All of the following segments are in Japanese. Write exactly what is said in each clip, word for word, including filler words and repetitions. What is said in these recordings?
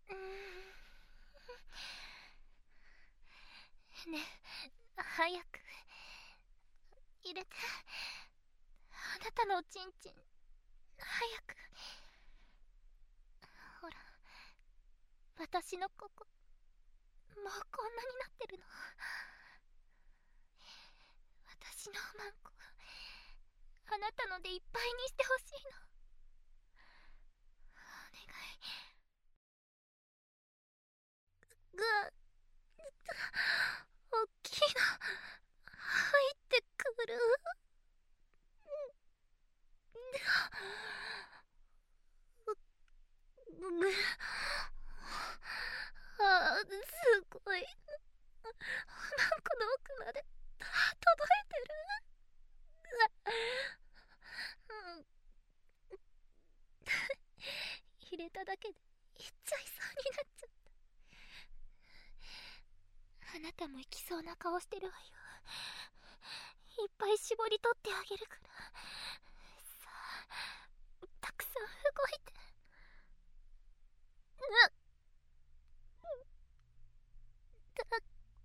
うーん。ね、早く入れて。あなたのおちんちん早く。ほら、私のここもうこんなになってるの。私のおまんこあなたのでいっぱいにしてほしいの。お願い。ぐわっ、おっきいの入ってくる。ぐぐあー、すごい。おまんこの奥まで届いてる。うん、入れただけでいっちゃいそうになっちゃった。あなたも行きそうな顔してるわよ。いっぱい絞り取ってあげるから。さあ、たくさん動いて。うっ、だだ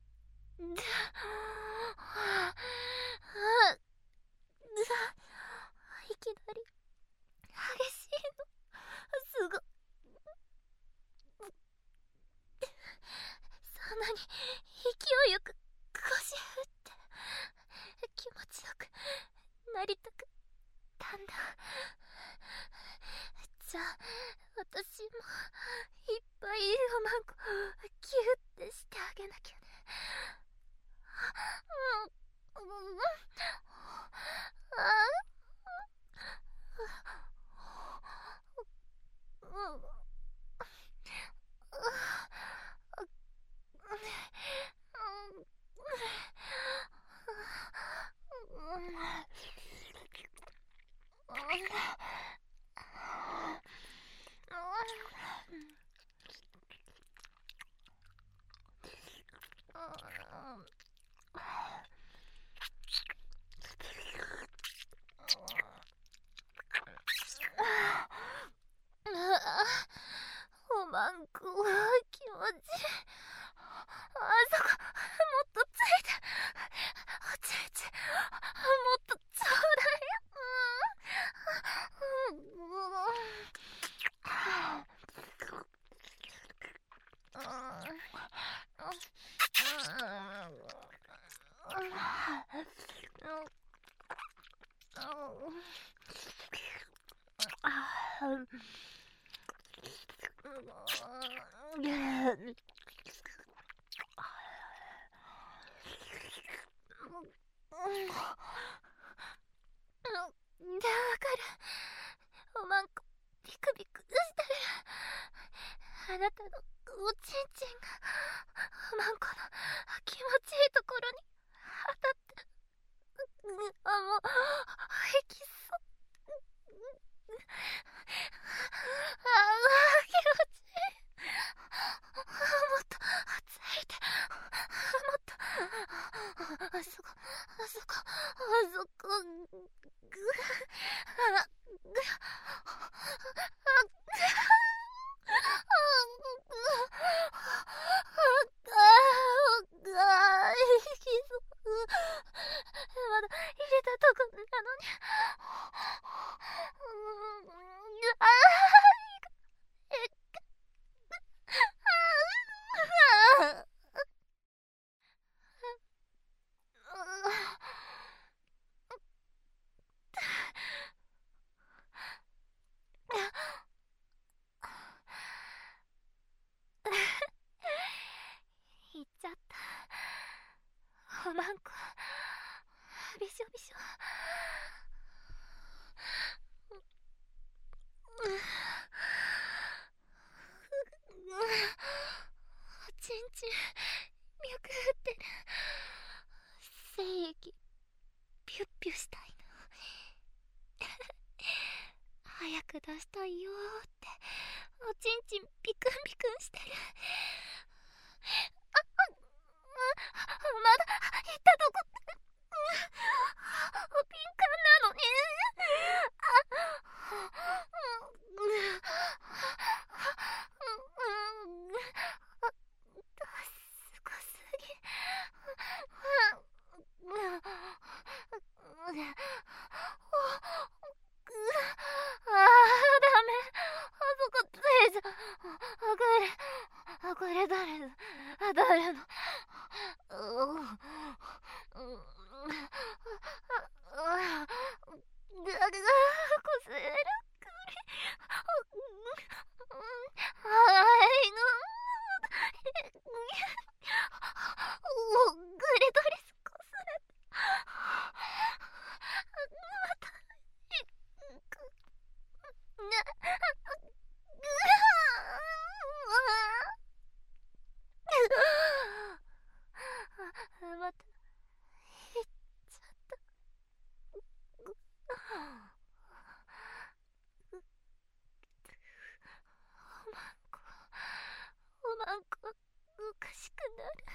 はあ、いきなり激しいの。すごそんなに勢いよく腰振って気持ちよくなりたくたんだ。じゃあ私もいっぱいおまんこキュッてしてあげなきゃね。うん、うん、あうん、おまんこ気持ちいい。あそこもっとついて。おちんちんもっとちょうだい。うん、うん、で、わかる。おまんこビクビクしてる。あなたのおちんちんがおまんこの気持ちいいところに当たって、あ、もう息そう。ああ、気持ちいい。もっとついて。もっとあそこあそこあそこぐあぐまだ入れたとこなのに。ああいっちゃった。おまんこびしょびしょ。おちんちん脈打ってる。精液ピュッピュしたいの。早く出したいよーって。おちんちんピクンピクンしてる。あ、あ、まだ行ったとこ敏感なのに。 れ誰の誰のううぐがぐこすらくりはいのおグレドレスこすらまたなぐまた言っちゃったおまんこおまんこおかしくなる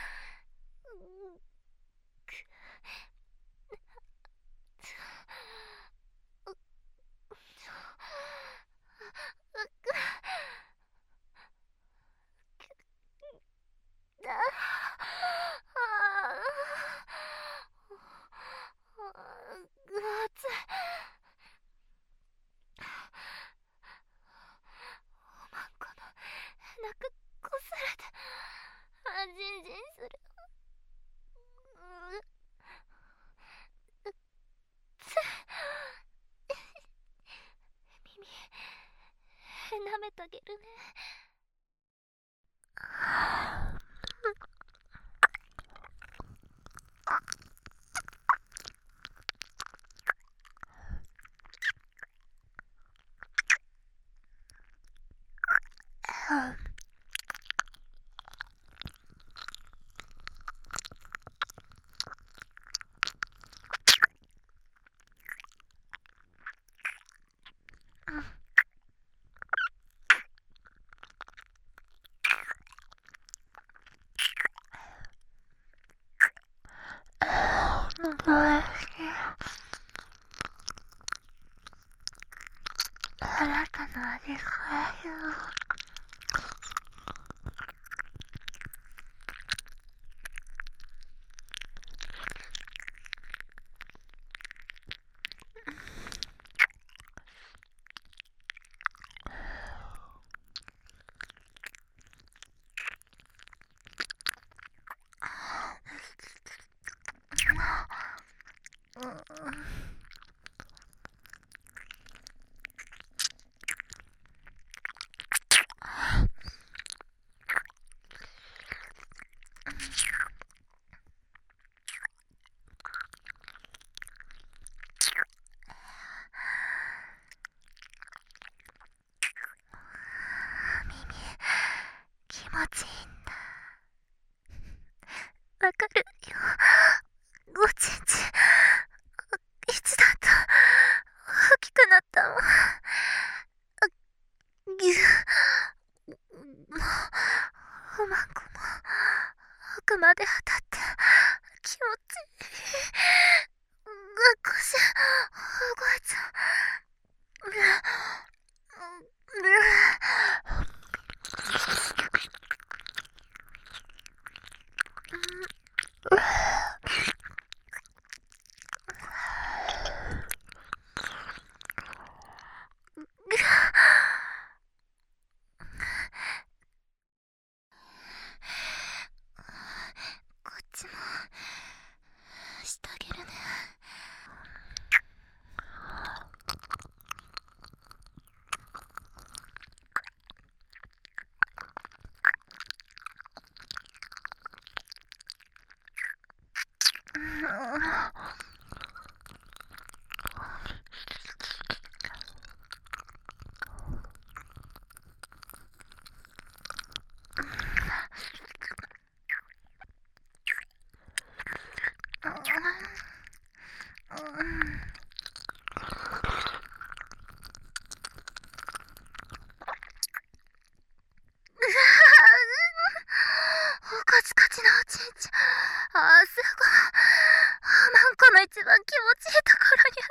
泣くこすらであじんじんするうつ耳舐めてあげるねあなたの味がよ気持ちいいんだわかるよおちんちんいつだと大きくなったのぎゅおまんこも奥まで当たって気持ちいい腰動いちゃうこっちもしてあげるねカチカチなおちんちんあーすごいマンコの一番気持ちいいところに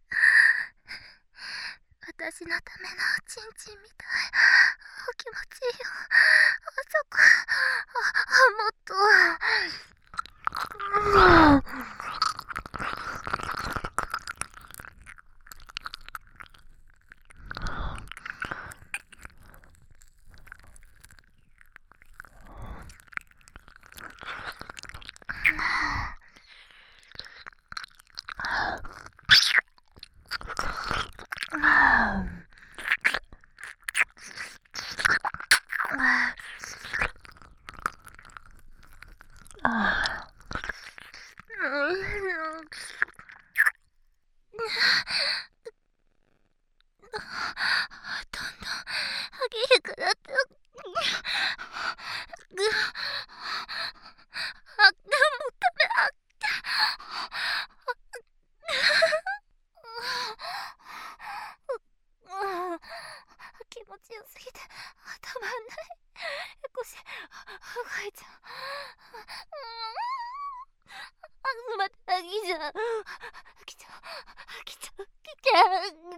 当たる私のためのおちんちんみたいお気持ちいいよあそこあもっと持ちよすぎてたまんない。腰動いちゃう。あ、また飽きちゃう。飽きちゃう。飽きちゃう。飽きちゃう。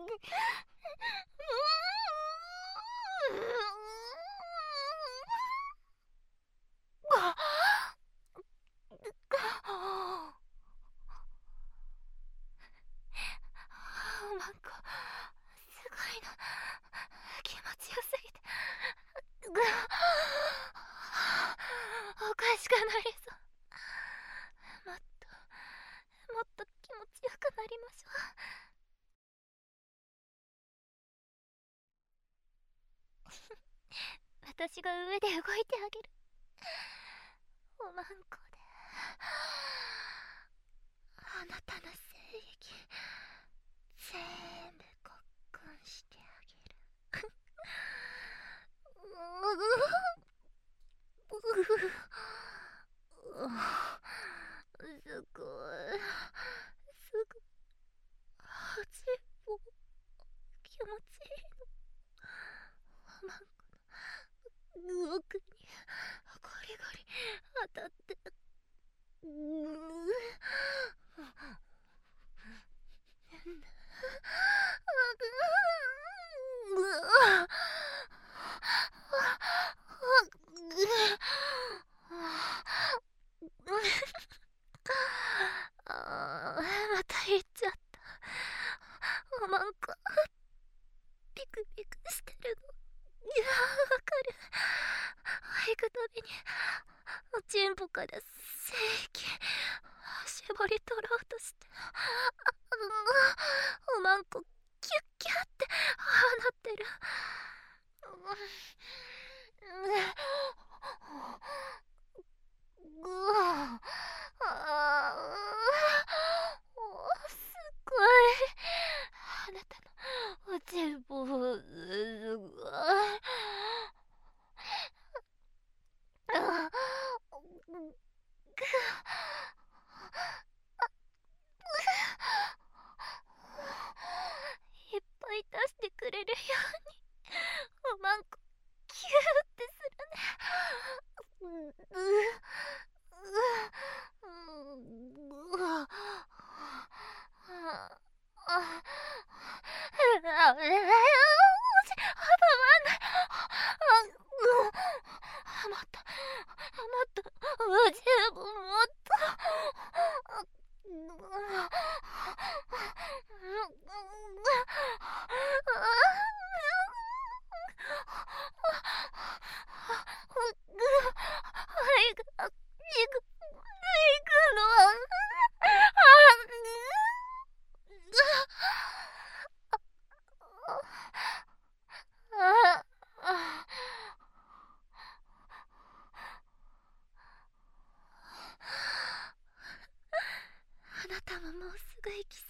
なんかすごいの。気持ちよすぎておかしくなりそう。もっともっと気持ちよくなりましょう。私が上で動いてあげる。おまんこであなたの精液全部ごっくんしてあげる。すごいすごい恥も気持ちいいの。おまんこの奥にゴリゴリ当たってうーあーまた言っちゃった。おまんこピクピクしてるの。いやーわかる。行くたびにおちんぽから精液絞り取ろうとしておまんこキュッキュッってああなってる。ぐわあーすごい。あなたのおちんぽすごい。あいっぱい出してくれるようにおまんこキューってするね。ううううああああれたまんない。あもっともっとうちもっとあなたももうすぐ行きそう。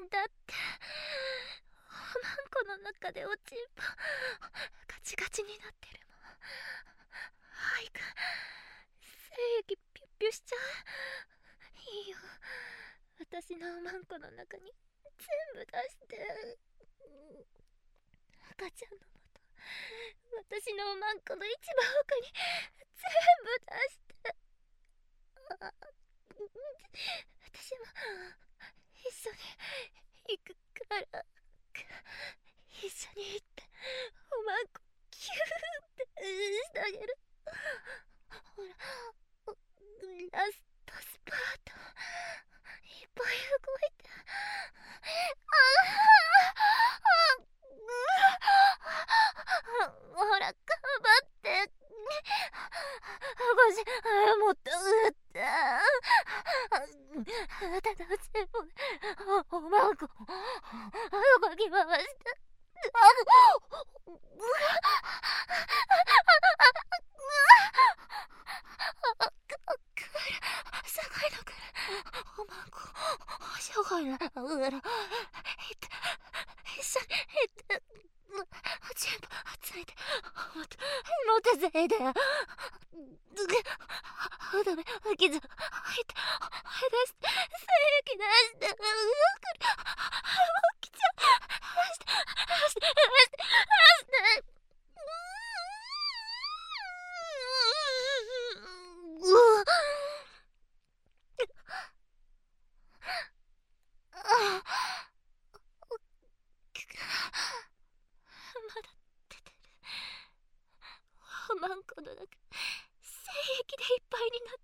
だっておまんこの中でおちんぽガチガチになってるもん。はいく精液ピュッピュしちゃう。いいよ、私のおまんこの中に全部出して。赤ちゃんのもと私のおまんこの一番奥に全部出して。あ私も一緒に行くから一緒に行っておまんこキューってしてあげる。ほらラストスパートいっぱい動いて。ああほら頑張って腰もっと打ってただうちもおまんこ動き回してすごいのくる。おまんこしょごいな。うら一緒に行って全部ついてもっともっとついてダメ傷入って出して精液出してうわくる起きちゃう出して出して出して液でいっぱいになっ